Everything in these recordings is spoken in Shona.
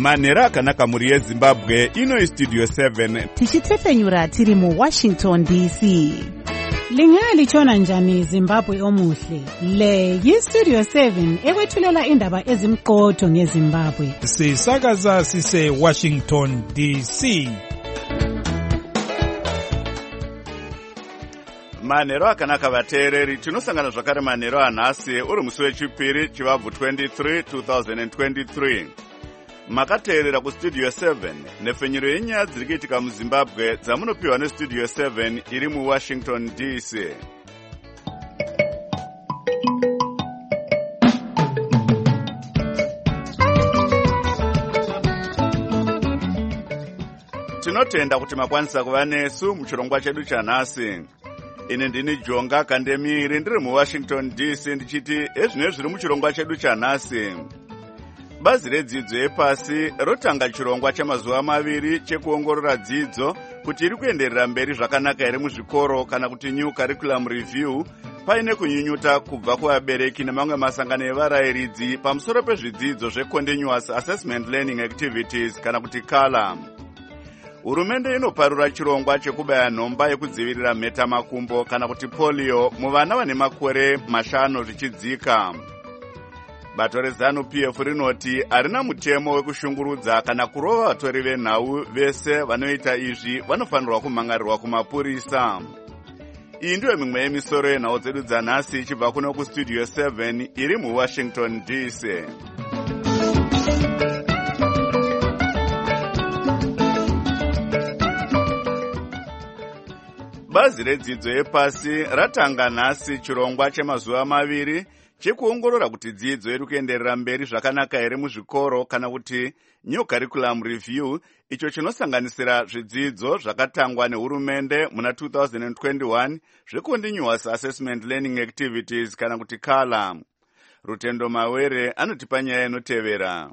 manhero akanaka mhuri yezimbabwe. Ino Studio 7 tichitefenyura tiri muWashington DC. Lingalitshona njani Zimbabwe omuhle? Le yiStudio 7 ekwethulela indaba ezimqotho ngeZimbabwe. Sisakaza sise Washington DC. manhero akanaka vateereri, tinosangana zvakare manhero anhasi uri musi wechipiri chivabvu 23 2023. Makateerera kuStudio 7 nefenyuro yenyaya dziri kuitika muZimbabwe dzamunopiwa neStudio 7 iri muWashington DC. Tinotenda kuti makwanisa kuva nesu muchirongwa chedu chanhasi. Ini ndini Jonga Kandemiri ndiri muWashington DC ndichiti ezvino zviri muchirongwa chedu chanhasi. Bazi redzidzo yepasi rotanga chirongwa chamazuva maviri chekuongorora dzidzo kuti iri kuenderera mberi zvakanaka here muzvikoro kana kuti new curriculum review, paine kunyunyuta kubva kuvabereki nemamwe masangano evarayiridzi pamusoro pezvidzidzo zvecontinuous assessment learning activities kana kuti CALA. Hurumende inoparura chirongwa chekubaya nhomba yekudzivirira mhetamakumbo kana kuti polio muvana vane makore 5 zvichidzika. Bato reZANU-PF rinoti harina mutemo wekushungurudza kana kurova vatori venhau vese vanoita izvi vanofanirwa kumhangarirwa kumapurisa. Iyi ndiyo mimwe yemisoro yenhau dzedu dzanhasi ichibva kuno kuStudio 7 iri muWashington DC. Bazi redzidzo yepasi ratanga nhasi chirongwa chemazuva maviri chekuongorora kuti dzidzo iri kuenderera mberi zvakanaka here muzvikoro kana kuti new curriculum review, icho chinosanganisira zvidzidzo zvakatangwa nehurumende muna 2021 zvecontinuous assessment learning activities kana kuti CALA. Rutendo Mawere anotipa nyaya inotevera.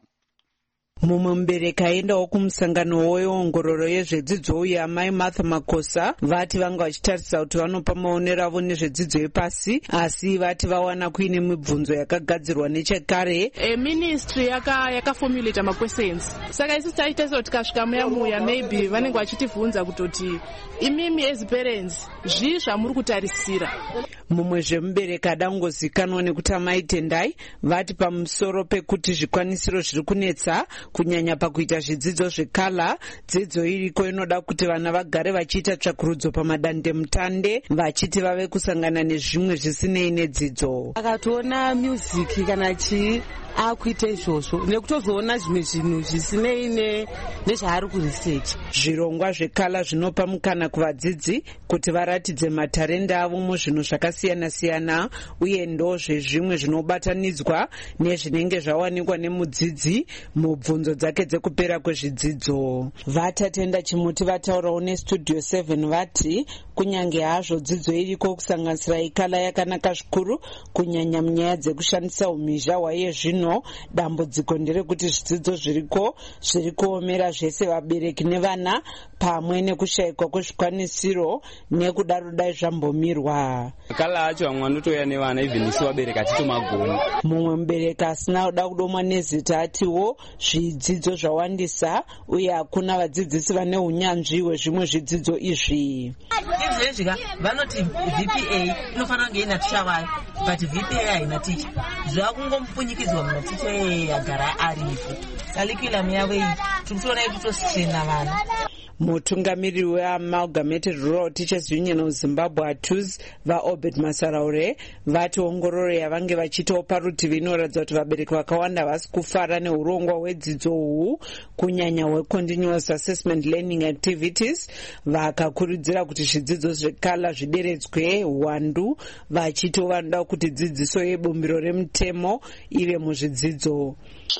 Mumwe mubereki aendawo kumusangano weongororo yezvedzidzo uye amai Martha Makosa vati vanga vachitarisa kuti vanopa maonero avo nezvedzidzo yepasi, asi vati vawana kuine mibvunzo yakagadzirwa nechekare. Ministry yakaformulate questions. Saka isi taita sekuti tikasvika muya maybe vanenge vachitivhunza kutoti imimi as parents zvii zvamuri kutarisira. Mumwe zvemubereki adangozikanwa nekuti amai Tendai vati pamusoro pekuti zvikwanisiro zviri kunetsa kunyanya pakuita zvidzidzo zveCALA, dzidzo iriko inoda kuti vana vagare vachiita tsvakurudzo pamadandemutande vachiti vave kusangana nezvimwe zvisinei nedzidzo. Akatoona music kana chii akuita izvozvo nekutozoona zvimwe zvinhu zvisinei nezvaari kuresearch. Zvirongwa zveCALA zvinopa mukana kuvadzidzi kuti varatidze matarenda avo muzvinhu zvakasiyana siyana uye ndozve zvimwe zvinobatanidzwa nezvinenge zvawanikwa nemudzidzi mubvunzo dzake dzekupera kwezvidzidzo. Vatatenda Chimuti vataurawo neStudio 7 vati kunyange hazvo dzidzo iriko kusanganisira iCALA yakanaka zvikuru kunyanya munyaya dzekushandisa umhizha hwaye zvino, dambudziko nderekuti zvidzidzo zviriko zviri kuomera zvese vabereki nevana pamwe nekushayikwa kwezvikwanisiro nekudaro dai zvambomirwa. CALA acho vamwe vanotoya nevana even isu vabereki atitomagoni. Mumwe mubereki asina kuda kudomwa nezita atiwo zvidzidzo zvawandisa uye hakuna vadzidzisi vane unyanzvi hwezvimwe zvidzidzo izvi. Izvezvika vanoti VPA inofanira kunge ina ticha vayo, but VPA haina ticha. Zvakungomupfunyikidzwa munaticha yagara aripo. Curriculum yavo iyi tikutoona ikutositrena vana. Mutungamiriri weAmalgamated Rural Teachers Union of Zimbabwe ATUZ vaObed Masaraure vati ongororo yavange vachitawo parutivi inoratidza kuti vabereki vakawanda vasi kufara neurongwa hwedzidzo uhu kunyanya hwecontinuous assessment learning activities, vakakurudzira kuti zvidzidzo zveCALA zvideredzwe uwandu vachito vanoda kuti dzidziso yebumbiro remutemo ive muzvidzidzo.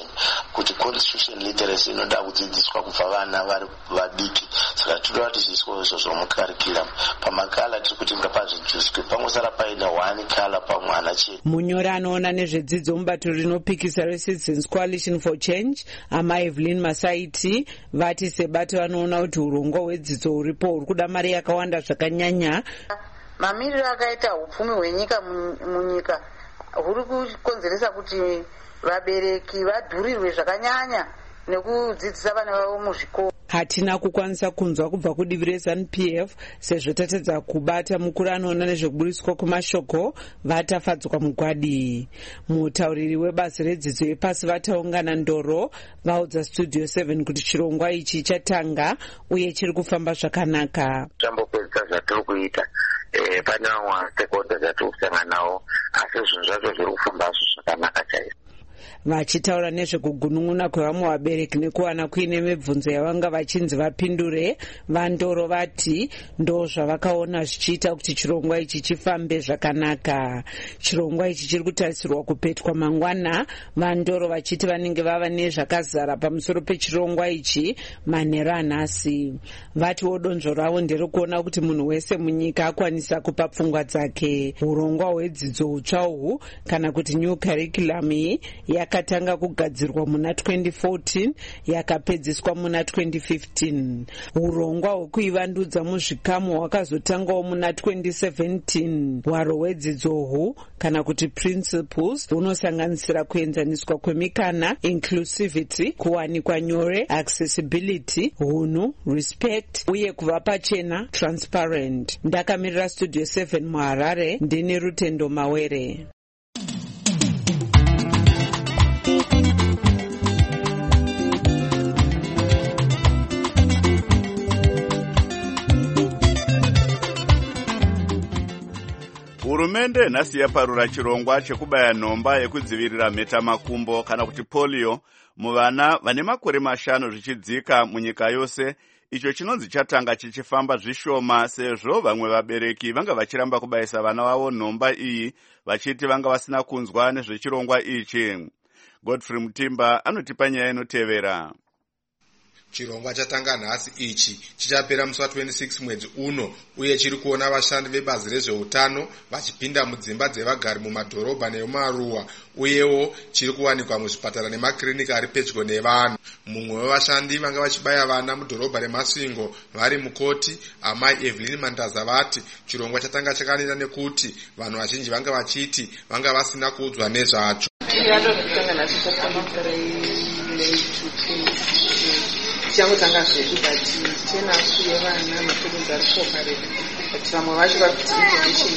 Kuti constitution literacy inoda kudzidziswa kubva vana vari vadiki, saka tinoda kuti zviiswe izvozvo mucurriculum. PamaCALA tiri kuti ngapazvidziswe pangosara paine one CALA pamwana chete. Munyori anoona nezvedzidzo mubato rinopikisa reCitizens Coalition for Change amai Evelyn Masaiti vati sebato vanoona kuti urongwa hwedzidzo huripo huri kuda mari yakawanda zvakanyanya. Mamiriro akaita upfumi hwenyika munyika huri kukonzeresa kuti vabereki vadhurirwe zvakanyanya nekudzidzisa vana vavo muzvikoro. Hatina kukwanisa kunzwa kubva kudivi reZANU-PF sezvo tatedza kubata mukuru anoona nezvekubudiswa kwemashoko vatafadzwa mugwadi. Mutauriri webazi redzidzo yepasi vataungana Ndoro vaudza Studio 7 kuti chirongwa ichi chatanga uye chiri kufamba zvakanaka. Tambopedza zvatiri kuita pane vamwe stakeholders atiri kusangana navo asi zvinhu zvacho zviri kufamba zvakanaka chaizvo. Vachitaura nezvekugunun'una kwevamwe vabereki nekuwana kuine mibvunzo yavanga vachinzi vapindure, vaNdoro vati ndo zvavakaona zvichiita kuti chirongwa ichi chifambe zvakanaka. Chirongwa ichi chiri kutarisirwa kupetwa mangwana, vaNdoro vachiti vanenge vava nezvakazara pamusoro pechirongwa ichi manheru anhasi. Vatiwo donzvo ravo nderekuona kuti munhu wese munyika akwanisa kupa pfungwa dzake. Urongwa hwedzidzo hutsva uhu kana kuti new curriculum yakatanga kugadzirwa muna 2014 yakapedziswa muna 2015. Urongwa hwekuivandudza muzvikamu hwakazotangawo muna 2017. Hwaro hwedzidzo uhu kana kuti principles hunosanganisira kuenzaniswa kwemikana, inclusivity, kuwanikwa nyore, accessibility, hunhu, respect uye kuva pachena, transparent. Ndakamirira Studio 7 muHarare, ndini Rutendo Mawere. Hurumende nhasi yaparura chirongwa chekubaya nhomba yekudzivirira mhetamakumbo kana kuti polio muvana vane makore 5 zvichidzika munyika yose. Icho chinonzi chatanga chichifamba zvishoma sezvo vamwe vabereki vanga vachiramba kubayisa vana vavo nhomba iyi vachiti vanga vasina kunzwa nezvechirongwa ichi. Godfrey Mutimba anotipa nyaya inotevera. Chirongwa chatanga nhasi ichi chichapera musi wa26 mwedzi uno uye chiri kuona vashandi vebazi rezveutano vachipinda mudzimba dzevagari mumadhorobha nemumaruwa uyewo chiri kuwanikwa muzvipatara nemakirinika ari pedyo nevanhu. Mumwe wevashandi vanga vachibaya vana mudhorobha reMasvingo vari mukoti amai Evelyn Mandaza vati chirongwa chatanga chakanira nekuti vanhu vazhinji vanga vachiti vanga vasina kuudzwa nezvacho. Tichangotanga zvedu but tena kuye vana mapindu ari kuopareka but vamwe vacho vari kuti information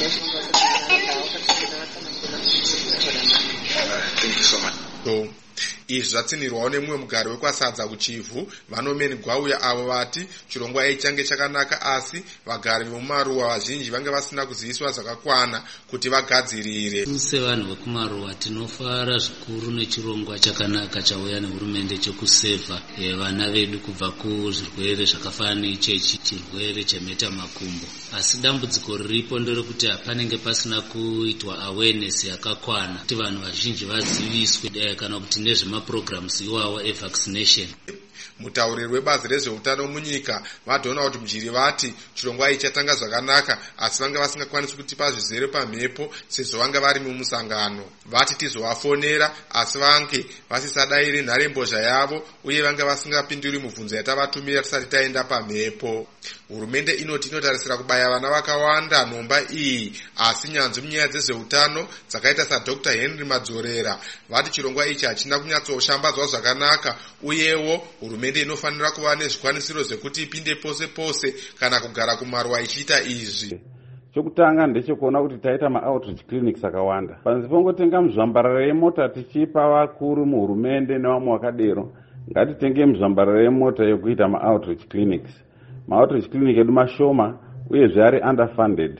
yashonga. Izvi zvatsinirwawo nemumwe mugari wekwasadza kuchivhu vanomeni Gwauya avo vati chirongwa ichi change chakanaka asi vagari vemumaruwa vazhinji vanga vasina kuziviswa zvakakwana kuti vagadzirire. Sevanhu vekumaruwa tinofara zvikuru nechirongwa chakanaka chauya nehurumende chekusevha vana vedu kubva kuzvirwere zvakafanana neichechi chirwere chemhetamakumbo. Asi dambudziko riripo nderekuti panenge pasina kuitwa awareness yakakwana kuti vanhu vazhinji vaziviswe kana kuti nezvemaprograms iwawo evaccination. Mutauriri webazi rezveutano munyika vadhona kuti mujiri vati chirongwa ichi chatanga zvakanaka asi vanga vasingakwanisi kutipa zvizere pamhepo sezvo vanga vari mumusangano. Vati tizovafonera asi vange vasisadairi nharembozha yavo uye vanga vasingapinduri mubvunzo yatavatumira tisati taenda pamhepo. Hurumende inoti inotarisira kubaya vana vakawanda nhomba iyi asi nyanzvi munyaya dzezveutano dzakaita saDr. Henry Madzorera vati chirongwa ichi hachina kunyatsoshambadzwa zvakanaka uyewo hurumende inofanira kuva nezvikwanisiro zvekuti ipinde pose pose kana kugara kumaruwa ichiita izvi. Chokutanga ndechekuona kuti taita ma-outreach clinics akawanda. Panze pongotenga muzvambarara yemota tichipa vakuru muhurumende nevamwe vakadero, ngatitenge muzvambarara yemota yekuita ma-outreach clinics. Ma-outreach clinic edu mashoma uyezve ari underfunded.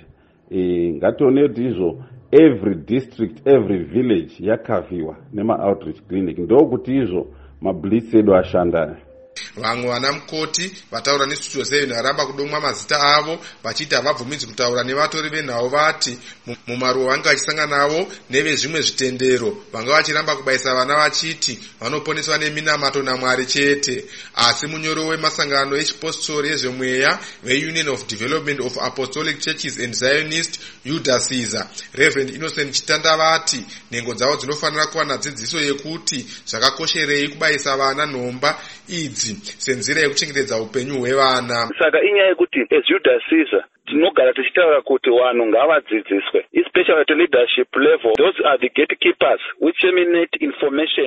Ngatione kuti izvo every district, every village yakavhiwa nema-outreach clinic. Ndokuti izvo mablitz edu ashanda. Vamwe vana mukoti vataura neStudio 7 varamba kudomwa mazita avo vachiti havabvumidzi kutaura nevatori venhau vati mumaruwa vanga vachisangana navo nevezvimwe zvitendero vanga vachiramba kubayisa vana vachiti vanoponeswa neminamato naMwari chete. Asi munyori wemasangano echipostori ezvemweya veUnion of Development of Apostolic Churches and Zionist Yuda Caesar Reverend Innocent Chitanda vati nhengo dzavo dzinofanira kuva nadzidziso yekuti zvakakosherei kubayisa vana nhomba idzi senzira yekuchengetedza upenyu hwevana. Saka inyaya yekuti as Judas Caesar tinogara tichitaura kuti vanhu ngavadzidziswe, especially at leadership level. Those are the gatekeepers which disseminate information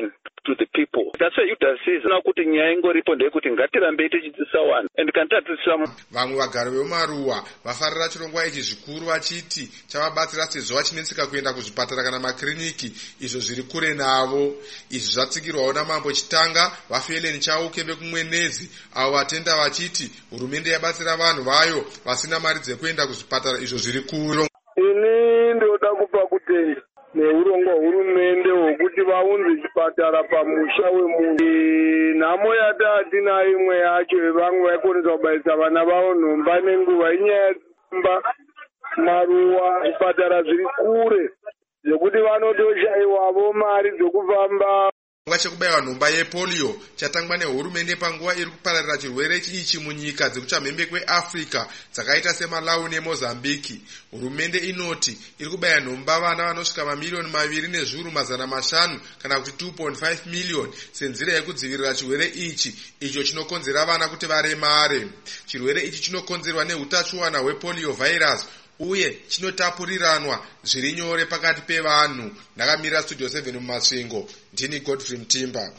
to the people. That's why UDASISA kuti nyaya ingoripo ndeyekuti ngatirambe tichidzisa vanhu and kana tatisa. Vamwe vagari vemumaruwa vafarira chirongwa ichi zvikuru vachiti chavabatsira sezvo vachinetseka kuenda kuzvipatara kana makiriniki izvo zviri kure navo. Izvi zvatsigirwawo namambo Chitanga vaFelen Chauke vekumwenezi avo vatenda vachiti hurumende yabatsira vanhu vayo vasina mari dzekuenda kuzvipatara izvo zviri kure. Ini ndoda kupa kutenda neurongwa hurumende hwokuti vaunze chipatara pamusha wemunhu. Nhamo yatati nayo imwe yacho vamwe vaikonesa kubaisa vana vavo nhomba nenguva inyaya dzimba maruwa zvipatara zviri kure zvekuti vanotoshayiwavo mari dzokufamba. Chekubayiwa nhomba yepolio chatangwa nehurumende panguva iri kupararira chirwere ichi munyika dzekuchamhembe kweAfrica dzakaita seMalawi neMozambiki. Hurumende inoti iri kubaya nhomba vana vanosvika mamiliyoni 2,500,000 kana kuti 2.5 miliyoni senzira yekudzivirira chirwere ichi icho chinokonzera vana kuti varemare. Chirwere ichi chinokonzerwa neutachiwana hwepolio virus uye chinotapuriranwa zviri nyore pakati pevanhu. Ndakamira Studio 7 mumasvingo, ndini Godfrey Mtimba.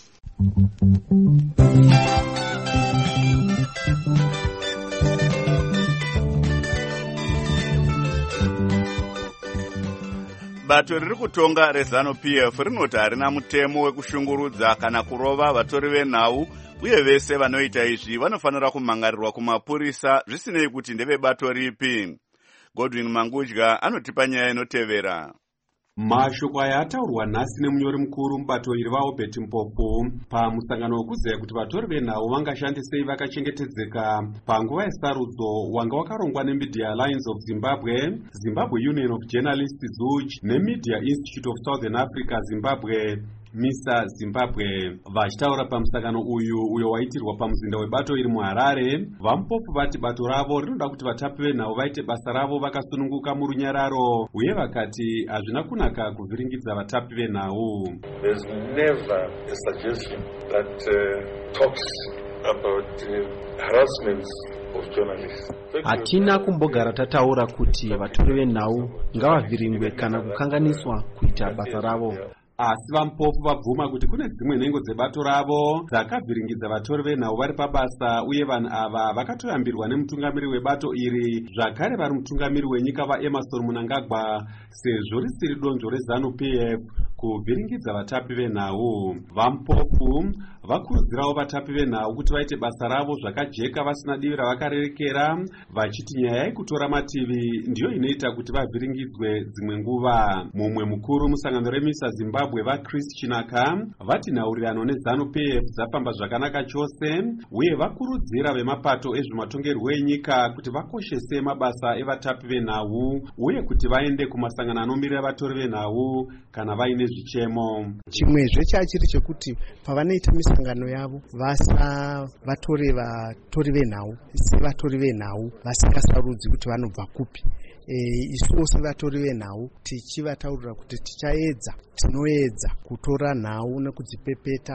Bato riri kutonga reZANU-PF rinoti harina mutemo wekushungurudza kana kurova vatori venhau uye vese vanoita izvi vanofanira kumangarirwa kumapurisa zvisinei kuti ndevebato ripi. Godwin Mangudya anotipa nyaya inotevera. Mashoko aya ataurwa nhasi nemunyori mukuru mubato iri vaObert Mpofu pamusangano wekuziva kuti vatori venhau vangashandisei vakachengetedzeka panguva yesarudzo wanga wakarongwa neMedia Alliance of Zimbabwe, Zimbabwe Union of Journalists ZUJ neMedia Institute of Southern Africa Zimbabwe MISA Zimbabwe. Vachitaura pamusangano uyo waitirwa pamuzinda webato iri muHarare, vaMpofu vati bato ravo rinoda kuti vatapi venhau vaite basa ravo vakasununguka murunyararo uye vakati hazvina kunaka kuvhiringidza vatapi venhau. There's never a suggestion that talks about harassment of journalists. Hatina kumbogara tataura kuti vatori venhau ngavavhiringwe kana kukanganiswa kuita basa ravo. Asi vaMpofu vabvuma kuti kune dzimwe nhengo dzebato ravo dzakavhiringidza vatori venhau vari pabasa uye vanhu ava vakatoyambirwa nemutungamiri webato iri zvakare vari mutungamiri wenyika vaEmmerson Mnangagwa sezvo risiri donzvo reZANU-PF kuvhiringidza vatapi venhau. VaMpofu vakurudzirawo vatapi venhau kuti vaite basa ravo zvakajeka vasina divi ravakarerekera vachiti nyaya yekutora mativi ndiyo inoita kuti vavhiringidzwe dzimwe nguva. Mumwe mukuru musangano reMISA Zimbabwe vaChris Chinaka vati nhaurirano neZANU-PF dzafamba zvakanaka chose uye vakurudzira vemapato ezvematongerwo enyika kuti vakoshese mabasa evatapi venhau uye kuti vaende kumasangano anomirira vatori venhau kana vaine zvichemo. Chimwezve chachiri chekuti pavanoita misangano yavo vatore vatori venhau sevatori venhau vasingasarudzi kuti vanobva kupi. Isuwo sevatori venhau tichivataurira kuti tinoedza kutora nhau nekudzipepeta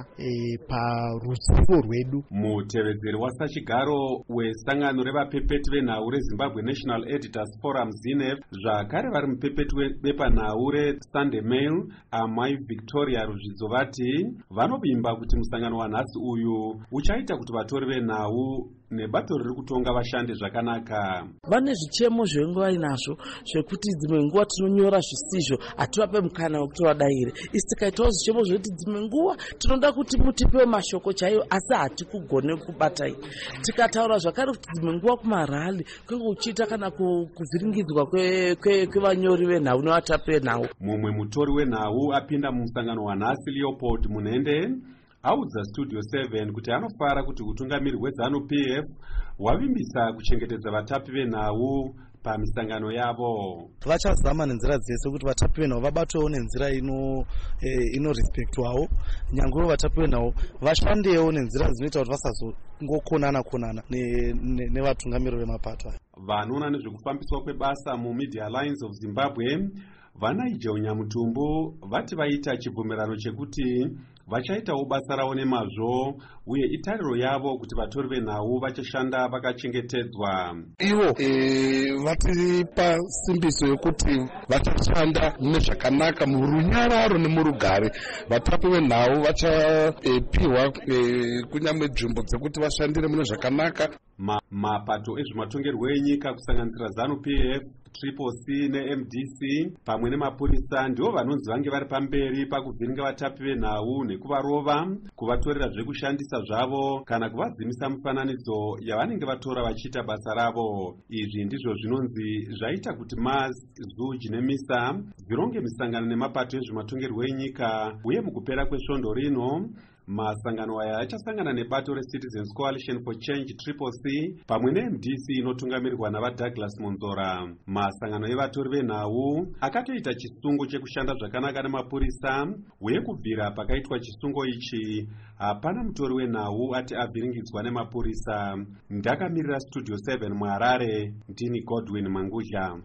paruzivo rwedu. Mutevedzeri wasachigaro wesangano revapepeti venhau reZimbabwe National Editors Forum ZINEF zvakare vari mupepeti webepa nhau reSunday Mail Amai Victoria Ruzvidzo vati vanovimba kuti musangano wanhasi uyu uchaita kuti vatori venhau nebato riri kutonga vashande zvakanaka. Vane zvichemo zvenguva inazvo zvekuti dzimwe nguva tinonyora zvisizvo hativape mukana wekuti vadaire. Isi tikaitawo zvichemo zvekuti dzimwe nguva tinoda kuti mutipewo mashoko chaiwo asi hatikugone kubatai. Tikataura zvakare kuti dzimwe nguva kumarali kwenge kuchiita kana kuvhiringidzwa kwevanyori venhau nevatapi venhau. Mumwe mutori wenhau apinda mumusangano wanhasi Leopold Munende audza Studio 7 kuti anofara kuti utungamiri hweZANU-PF wavimbisa kuchengetedza vatapi venhau pamisangano yavo. Vachazama nenzira dzese kuti vatapi venhau vabatwewo nenzira inorespektwawo, nyangwe vatapi venhau vashandewo nenzira dzinoita kuti vasazongokonana nevatungamiri vemapato. Vanoona nezvekufambiswa kwebasa muMedia Alliance of Zimbabwe Vanaija Unyamutumbo vati vaita chibvumirano chekuti vachaitawo basa ravo nemazvo uye itariro yavo kuti vatori venhau vachashanda vakachengetedzwa. Ivo vatipa simbiso yekuti vachashanda nezvakanaka murunyararo nemurugare. Vatapi venhau vachapiwa kunyangwe nzvimbo dzekuti vashandire mune zvakanaka. Mapato ezvematongerwo enyika kusanganisira ZANU-PF, Triple C neMDC pamwe nemapurisa ndivo vanonzi vange vari pamberi pakuvhiringa vatapi venhau nekuvarova, kuvatorera zvekushandisa zvavo kana kuvadzimisa mufananidzo yavanenge vatora vachiita basa ravo. Izvi ndizvo zvinonzi zvaita kuti MAS, ZUJ neMISA zvironge misangano nemapato ezvematongerwo enyika, uye mukupera kwesvondo rino masangano aya achasangana nebato reCitizens Coalition for Change Triple C pamwe neMDC inotungamirirwa navaDouglas Monzora. Masangano evatori venhau akatoita chisungo chekushanda zvakanaka nemapurisa, uye kubvira pakaitwa chisungo ichi hapana mutori wenhau ati avhiringidzwa nemapurisa. Ndakamirira Studio 7 muHarare, ndini Godwin Mangudya.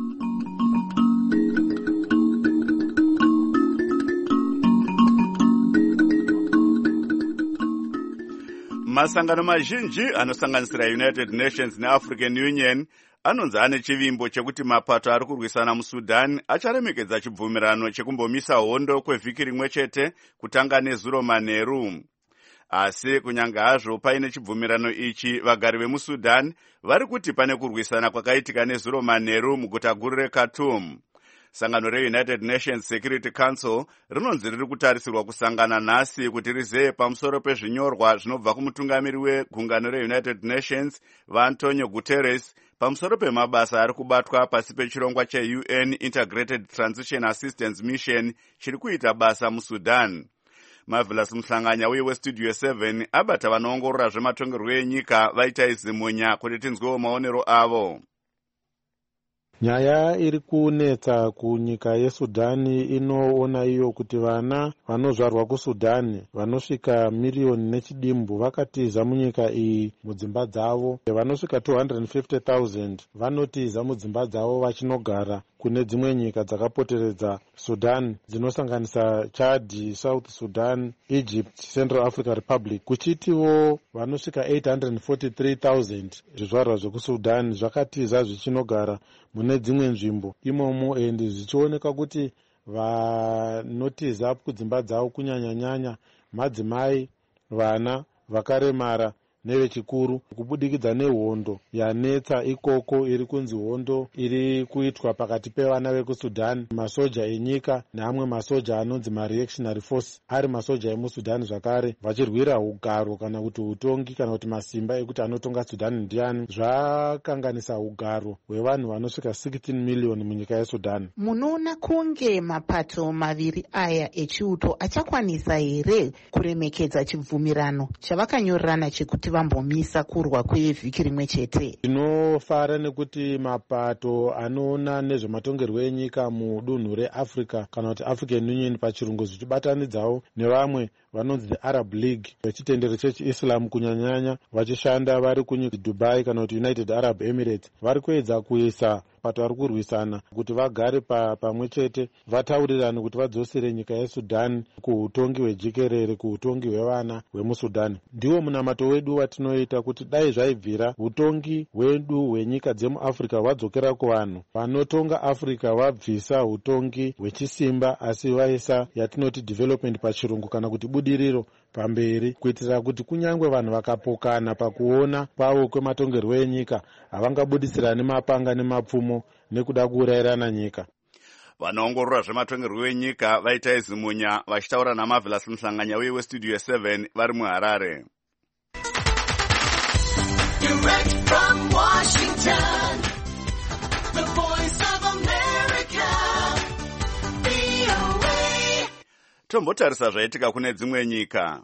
Masangano mazhinji anosanganisira United Nations neAfrican Union anonzi ane chivimbo chekuti mapato ari kurwisana muSudan acharemekedza chibvumirano chekumbomisa hondo kwevhiki rimwe chete kutanga nezuro manheru. Asi kunyange hazvo paine chibvumirano ichi, vagari vemuSudan vari kuti pane kurwisana kwakaitika nezuro manheru muguta guru reKhartoum. Sangano reUnited Nations Security Council rinonzi riri kutarisirwa kusangana nhasi kuti rizeye pamusoro pezvinyorwa zvinobva kumutungamiri wegungano reUnited Nations vaAntonio Guterres pamusoro pemabasa ari kubatwa pasi pechirongwa cheUN Integrated Transition Assistance Mission chiri kuita basa muSudan. Marvelous Muhlanganya uye weStudio 7 abata vanoongorora zvematongerwo enyika vaita izimunya kuti tinzwewo maonero avo. Nyaya iri kunetsa kunyika yeSudani inoona iyo kuti vana vanozvarwa kuSudani vanosvika miliyoni nechidimbu vakatiza munyika iyi mudzimba dzavo. Vanosvika 250,000 vanotiza mudzimba dzavo vachinogara kune dzimwe nyika dzakapoteredza Sudan dzinosanganisa Chad, South Sudan, Egypt, Central African Republic. Kuchitiwo vanosvika 843,000 zvizvarwa zvekuSudan zvakatiza zvichinogara mune dzimwe nzvimbo imomo, endi zvichioneka kuti vanotiza kudzimba dzavo kunyanya-nyanya madzimai, vana vakaremara nevechikuru, kubudikidza nehondo yanetsa ikoko iri kunzi hondo iri kuitwa pakati pevana vekuSudan, masoja enyika neamwe masoja anonzi mareactionary force ari masoja emuSudan zvakare, vachirwira ugaro kana kuti utongi kana kuti masimba ekuti anotonga Sudan ndiani. Zvakanganisa ugaro hwevanhu vanosvika 16 miliyoni munyika yeSudan. Munoona kunge mapato maviri aya echiuto achakwanisa here kuremekedza chibvumirano chavakanyorerana chekuti vambomisa kurwa kwevhiki rimwe chete? Tinofara nekuti mapato anoona nezvematongerwo enyika mudunhu reAfrica kana kuti African Union pachirungu zvichibatanidzawo nevamwe vanonzi Arab League vechitendero chechiIslam kunyanyanya vachishanda vari kunyika Dubai kana kuti United Arab Emirates, vari kuedza kuisa pato vari kurwisana kuti vagare pamwe chete vataurirane kuti vadzosere nyika yeSudan kuutongi hwejikerere, kuutongi hwevana hwemuSudan. Ndiwo munamato wedu watinoita kuti dai zvaibvira utongi hwedu hwenyika dzemuAfrica hwadzokera kuvanhu vanotonga Africa, vabvisa utongi hwechisimba asi vaisa yatinoti development pachirungu kana kuti budiriro pamberi, kuitira kuti kunyangwe vanhu vakapokana pakuona kwavo kwematongerwo enyika havangabudisirani mapanga nemapfumo nekuda kuurayirana nyika. Vanoongorora zvematongerwo enyika vaita izimunya vachitaura naMarvelous Muhlanganya uye weStudio 7 vari muHarare. Direct from Washington, the voice of America, VOA. Tombotarisa zvaitika kune dzimwe nyika.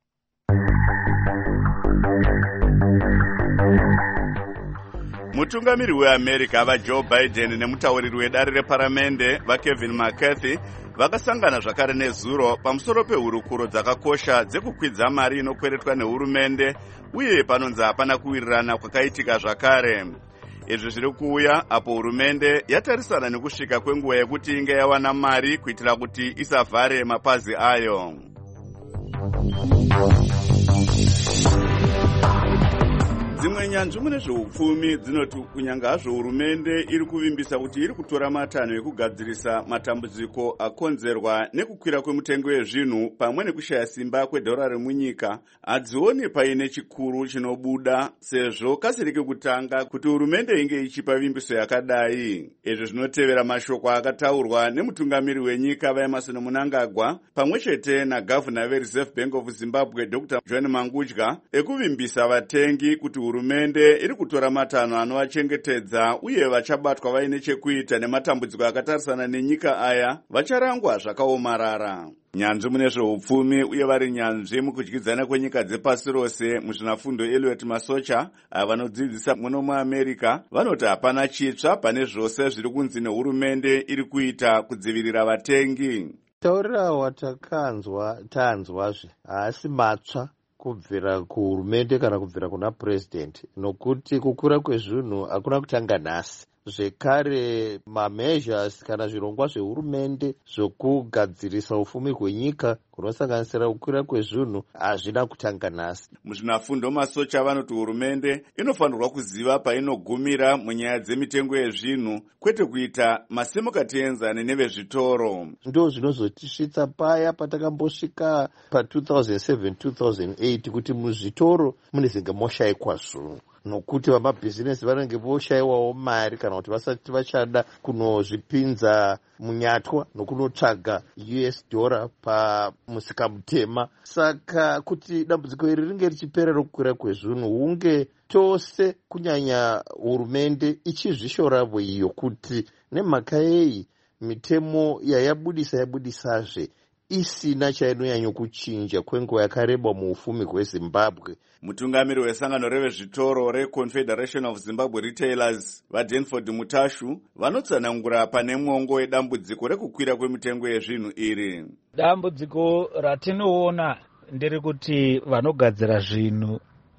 Mutungamiri weAmerica vaJoe Biden nemutauriri wedare reparamende vaKevin McCarthy vakasangana zvakare nezuro pamusoro pehurukuro dzakakosha dzekukwidza mari inokweretwa nehurumende uye panonzi hapana kuwirirana kwakaitika zvakare. Izvi zviri kuuya apo hurumende yatarisana nekusvika kwenguva yekuti inge yawana mari kuitira kuti isavhare mapazi ayo. Dzimwe nyanzvi mune zveupfumi dzinoti kunyanga hazvo hurumende iri kuvimbisa kuti iri kutora matanho ekugadzirisa matambudziko akonzerwa nekukwira kwemutengo wezvinhu pamwe nekushaya simba kwedhora munyika, hadzioni paine chikuru chinobuda sezvo kasiri kekutanga kuti hurumende inge ichipa vimbiso yakadai. Izvi zvinotevera mashoko akataurwa nemutungamiri wenyika vaEmmerson Mnangagwa pamwe chete nagavhuna veReserve Bank of Zimbabwe Dr. John Mangudya ekuvimbisa vatengi kuti hurumende iri kutora matanho anovachengetedza uye vachabatwa vaine chekuita nematambudziko akatarisana nenyika aya vacharangwa zvakaomarara. Nyanzvi mune zveupfumi uye vari nyanzvi mukudyidzana kwenyika dzepasi rose muzvinafundo Elliot Masocha vanodzidzisa muno muAmerica vanoti hapana chitsva pane zvose zviri kunzi nehurumende iri kuita kudzivirira vatengi. Taurira watanzwazve haasi matsva kubvira kuhurumende kana kubvira kuna president, nokuti kukura kwezvinhu hakuna kutanga nhasi. Zvekare mameasures kana zvirongwa zvehurumende zvokugadzirisa ufumi hwenyika kunosanganisira kukwira kwezvinhu hazvina kutanga nhasi. Muzvinafundo Masocha vanoti hurumende inofanirwa kuziva painogumira munyaya dzemitengo yezvinhu, kwete kuita masimukati enzane nevezvitoro. Ndo zvinozotisvitsa paya patakambosvika pa2007-2008 kuti muzvitoro munezenge moshayikwa zvinhu, nokuti vamabhizinesi vanenge voshayiwawo mari kana kuti vasati vachada kunozvipinza munyatwa nokunotsvaga US dollar pamusika mutema. Saka kuti dambudziko iri ringe richipera rokukwira kwezvinhu, hunge tose kunyanya hurumende ichizvishoravo iyo kuti nemhaka yeyi mitemo yabudisazve isina chainonyanya kuchinja kwenguva yakareba muufumi hweZimbabwe. Mutungamiri wesangano revezvitoro reConfederation of Zimbabwe Retailers vaDenford Mutashu vanotsanangura pane mwongo wedambudziko rekukwira kwemitengo yezvinhu iri. Dambudziko ratinoona nderekuti vanogadzira zvinhu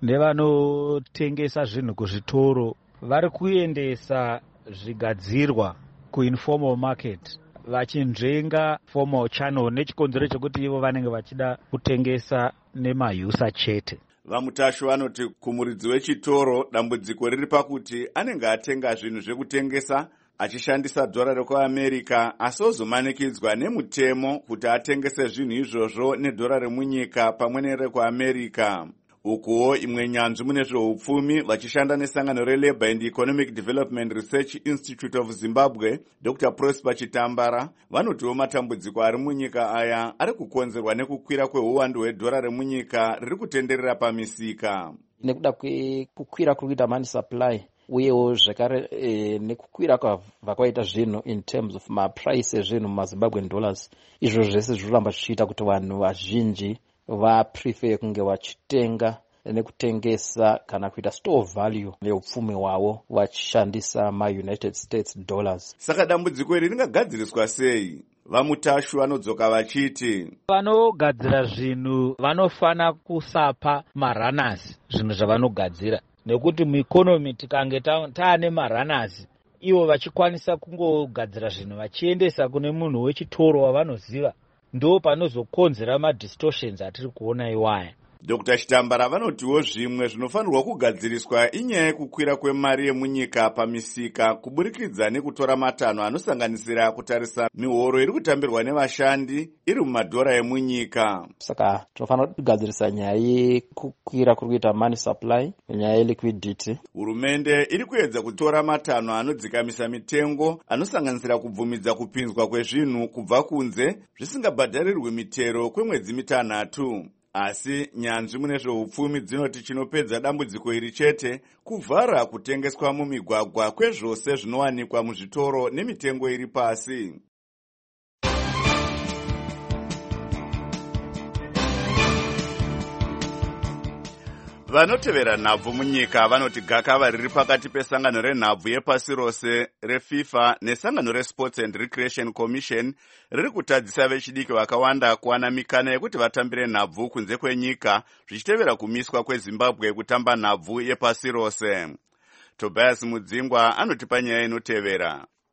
nevanotengesa zvinhu kuzvitoro vari kuendesa zvigadzirwa kuinformal market vachinzvenga formal channel nechikonzero chekuti ivo vanenge vachida kutengesa nemahyusa chete. Vamutashu vanoti kumuridzi wechitoro dambudziko riri pakuti anenge atenga zvinhu zvekutengesa achishandisa dhora rekuAmerica asi ozomanikidzwa nemutemo kuti atengese zvinhu izvozvo nedhora remunyika pamwe nerekuAmerica. Ukuwo imwe nyanzvi mune zveupfumi vachishanda nesangano reLabour and Economic Development Research Institute of Zimbabwe Dr. Prosper Chitambara vanotiwo matambudziko ari munyika aya ari kukonzerwa nekukwira kweuwandu hwedhora remunyika riri kutenderera pamisika. Nekuda kwekukwira kuri kuita money supply uyewo zvekare nekukwira kwavakaita zvinhu in terms of maprice ezvinhu mumaZimbabwean dollars, izvo zvese zviroramba zvichiita kuti vanhu vazhinji vaprefer kunge vachitenga nekutengesa kana kuita store value neupfumi hwavo vachishandisa maUnited States dollars. Saka dambudziko iri ringagadziriswa sei? Vamutashu vanodzoka vachiti vanogadzira zvinhu vanofana kusapa marunners zvinhu zvavanogadzira, nekuti mueconomy tikange taane marunners ivo vachikwanisa kungogadzira zvinhu vachiendesa kune munhu wechitoro wavanoziva, ndo panozokonzera madistortions atiri kuona iwaya. Dr. Chitambara vanotiwo zvimwe zvinofanirwa kugadziriswa inyaya yekukwira kwemari yemunyika pamisika kuburikidza nekutora matanho anosanganisira kutarisa mihoro iri kutambirwa nevashandi iri mumadhora emunyika. Saka tinofanira kugadzirisa nyaya yekukwira kuri kuita money supply, nyaya yeliquidity. Hurumende iri kuedza kutora matanho anodzikamisa mitengo anosanganisira kubvumidza kupinzwa kwezvinhu kubva kunze zvisingabhadharirwi mitero kwemwedzi mitanhatu. Asi nyanzvi mune zveupfumi dzinoti chinopedza dambudziko iri chete kuvhara kutengeswa mumigwagwa kwezvose zvinowanikwa muzvitoro nemitengo iri pasi. Vanotevera nhabvu munyika vanoti gakava riri pakati pesangano renhabvu yepasi rose reFIFA nesangano reSports and Recreation Commission riri kutadzisa vechidiki vakawanda kuwana mikana yekuti vatambire nhabvu kunze kwenyika zvichitevera kumiswa kweZimbabwe kutamba nhabvu yepasi rose. Tobias Mudzingwa anotipa nyaya inotevera.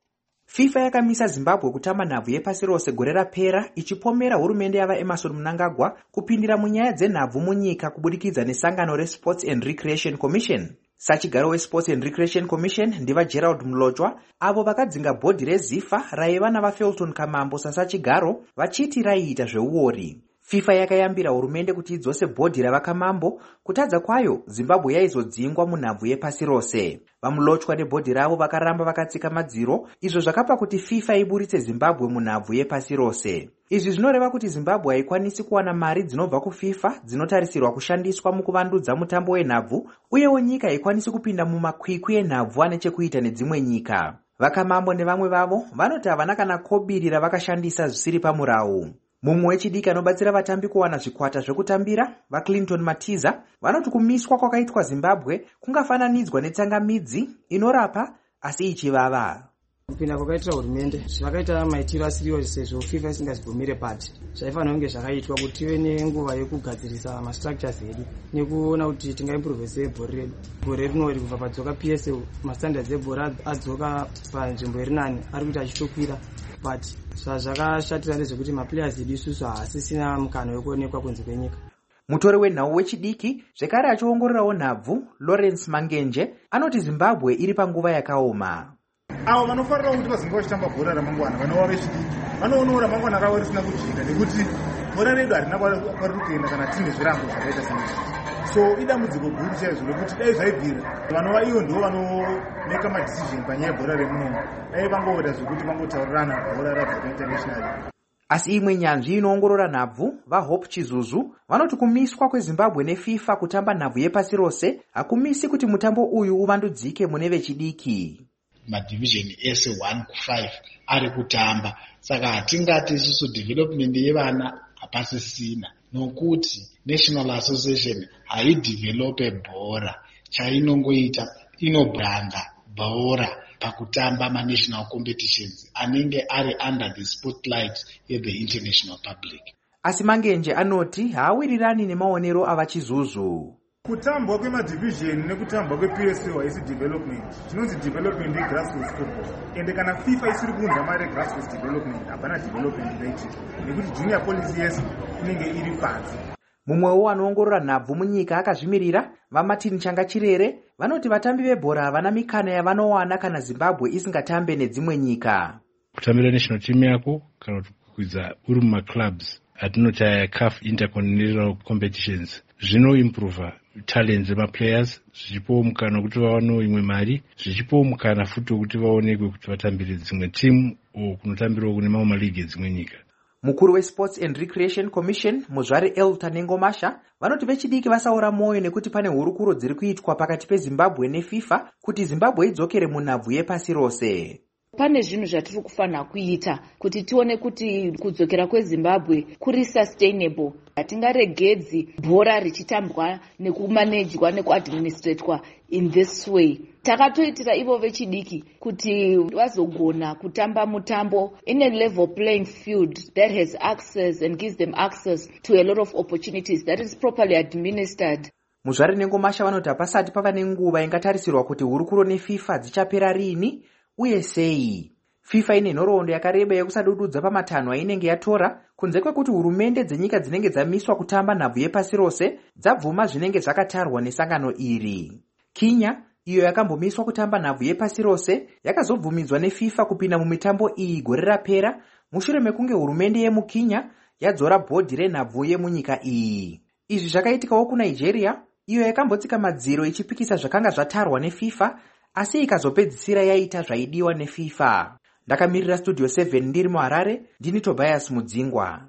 FIFA yakamisa Zimbabwe kutamba nhabvu yepasi rose gore rapera ichipomera hurumende yavaEmerson Mnangagwa kupindira munyaya dzenhabvu munyika kubudikidza nesangano reSports and Recreation Commission. Sachigaro weSports and Recreation Commission ndiva Gerald Mlochwa avo vakadzinga bhodhi reZIFA raiva navaFelton Kamambo sasachigaro vachiti raiita zveuori. FIFA yakayambira hurumende kuti idzose bhodhi ravaKamambo. Kutadza kwayo Zimbabwe yaizodzingwa munhabvu yepasi rose. Vamulochwa nebhodhi ravo vakaramba vakatsika madziro, izvo zvakapa kuti FIFA iburitse Zimbabwe munhabvu yepasi rose. Izvi zvinoreva kuti Zimbabwe haikwanisi kuwana mari dzinobva kuFIFA dzinotarisirwa kushandiswa mukuvandudza mutambo wenhabvu, uyewo nyika haikwanisi kupinda mumakwikwi enhabvu ane chekuita nedzimwe nyika. VaKamambo nevamwe vavo vanoti havana kana kobiri ravakashandisa zvisiri pamurau. Mumwe wechidiki anobatsira vatambi kuwana zvikwata zvekutambira, vaClinton Matiza, vanoti kumiswa kwakaitwa Zimbabwe kungafananidzwa netsangamidzi inorapa asi ichivava. Kupinda kwakaitwa hurumende zvakaita maitiro asiriwo sezvo FIFA isingazibvumire pati. Zvaifanira kunge zvakaitwa kuti tive nenguva yekugadzirisa mastructures edu nekuona kuti tingaimprove sei bhora redu. Gore rinori kubva padzoka PSL mastandards ebhora adzoka panzvimbo iri nani ari kuita achitokwira, but zvakashatira ndezvekuti maplayers edu isusu haasisina mukana wekuonekwa kunze kwenyika. Mutori wenhau wechidiki zvekare achiongororawo nhabvu Lawrence Mangenje anoti Zimbabwe iri panguva yakaoma. Avo vanofarira kuti vazinga vachitamba bhora ramangwana vanova vechidiki vanoonawo ramangwana ravo risina kujika nekuti bhora redu harina kwari kuenda kana tine zvirango zvakaita sezvi. So idambudziko guru chaizvo rekuti dai zvaibvira vanova ivo ndivo vanomeka madecision panyaya yebhora remunomu, dai vangoita zvekuti vangotaurirana bhora radzoka internationally. Asi imwe nyanzvi inoongorora nhabvu vaHope Chizuzu vanoti kumiswa kweZimbabwe neFIFA kutamba nhabvu yepasi rose hakumisi kuti mutambo uyu uvandudzike mune vechidiki. Madivisheni ese 1 ku5 ari kutamba, saka hatingati isusu development yevana hapasisina, nokuti National Association haidevelope bhora. Chainongoita inobranda bhora pakutamba national competitions anenge ari under the spotlight the international public. Asi Mangenje anoti haawirirani nemaonero avaChizuzu. Kutambwa kwemadivisheni nekutambwa kwePSL haisi development. Chinonzi development yegrassroots football. Ende kana FIFA isiri kuunza mari yegrassroots development hapana development inoitika, nekuti junior policy yese inenge iri pansi. Mumwewo anoongorora nhabvu munyika akazvimirira vaMartin Changachirere vanoti vatambi vebhora havana mikana yavanowana kana Zimbabwe isingatambe nedzimwe nyika. Kutambira national team yako kana kukwidza uri mumaclubs atinoti CAF intercontinental competitions zvinoimprova talents dzemaplayers, zvichipowo mukana kuti vawanewo imwe mari, zvichipowo mukana futi wekuti vaonekwe kuti vatambire dzimwe timu o kunotambirawo kune mamwe maligi edzimwe nyika. Mukuru weSports and Recreation Commission Muzvari Elton Nengomasha vanoti vechidiki vasaura mwoyo nekuti pane hurukuro dziri kuitwa pakati peZimbabwe neFIFA kuti Zimbabwe idzokere munhabvu yepasi rose. Pane zvinhu zvatiri kufanira kuita kuti tione kuti kudzokera kweZimbabwe kuri sustainable. Hatingaregedzi bhora richitambwa nekumanejwa nekuadministratwa in this way. Takatoitira ivo vechidiki kuti vazogona kutamba mutambo in a level playing field that has access and gives them access to a lot of opportunities that is properly administered. Muzvari Nengomasha vanoti hapasati pava nenguva ingatarisirwa kuti hurukuro neFIFA dzichapera rini uye sei. FIFA ine nhoroondo yakareba yekusadududza pamatanho ainenge yatora kunze kwekuti hurumende dzenyika dzinenge dzamiswa kutamba nhabvu yepasi rose dzabvuma zvinenge zvakatarwa nesangano iri. Kenya iyo yakambomiswa kutamba nhabvu yepasi rose yakazobvumidzwa neFIFA kupinda mumitambo iyi gore rapera mushure mekunge hurumende yemuKenya yadzora bhodhi renhabvu yemunyika iyi. Izvi zvakaitikawo kuNigeria iyo yakambotsika madziro ichipikisa zvakanga zvatarwa neFIFA asi ikazopedzisira yaita zvaidiwa neFIFA. Ndakamirira Studio 7 ndiri muHarare, ndini Tobias Mudzingwa.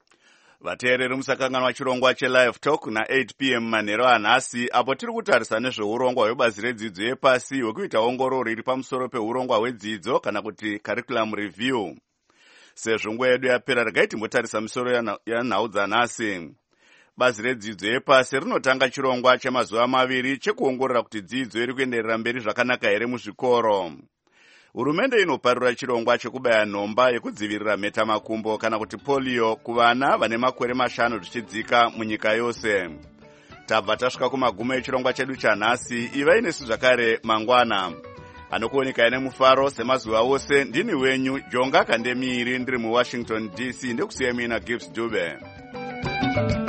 Vateereri musakanganwa chirongwa cheLive Talk na 8 p.m. manheru anhasi apo tiri kutarisa nezveurongwa hwebazi redzidzo yepasi hwekuita ongororo iri pamusoro peurongwa hwedzidzo kana kuti curriculum review. Sezvo nguva yedu yapera regai timbotarisa misoro yanhau dzanhasi. Bazi redzidzo yepasi rinotanga chirongwa chemazuva 2 chekuongorora kuti dzidzo iri kuenderera mberi zvakanaka here muzvikoro. Hurumende inoparura chirongwa chekubaya nhomba yekudzivirira mhetamakumbo kana kuti polio kuvana vane makore 5 zvichidzika munyika yose. Tabva tasvika kumagumo echirongwa chedu chanhasi. Ivai nesu zvakare mangwana. anokuoneka ine mufaro semazuva ose. Ndini wenyu Jonga Kandemiri ndiri muWashington DC, ndikusiya mina Gibbs Dube.